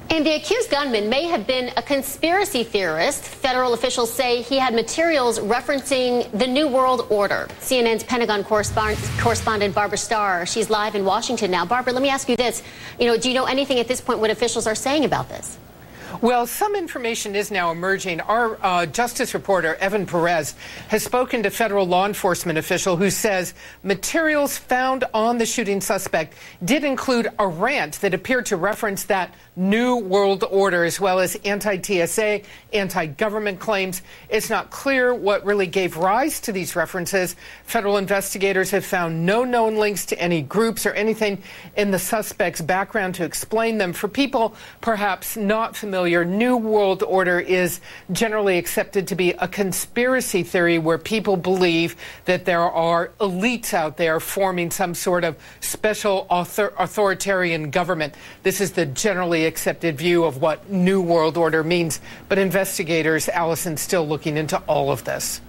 And the accused gunman may have been a conspiracy theorist. Federal officials say he had materials referencing the New World Order. CNN's Pentagon correspondent Barbara Starr, she's live in Washington now. Barbara, let me ask you this. Do you know anything at this point what officials are saying about this? Well, some information is now emerging. Our justice reporter, Evan Perez, has spoken to federal law enforcement official who says materials found on the shooting suspect did include a rant that appeared to reference that New World Order, as well as anti-TSA, anti-government claims. It's not clear what really gave rise to these references. Federal investigators have found no known links to any groups or anything in the suspect's background to explain them. For people perhaps not familiar, New World Order is generally accepted to be a conspiracy theory where people believe that there are elites out there forming some sort of special authoritarian government. This is the generally accepted view of what New World Order means. But investigators, Allison, still looking into all of this.